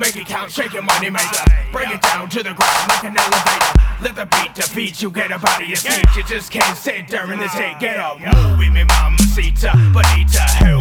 Make it count, shake your money maker. Bring it down to the ground like an elevator. Let the beat defeat you, get up out of your seat. You just can't sit during this hit. Get up, move with me, mamacita, bonita.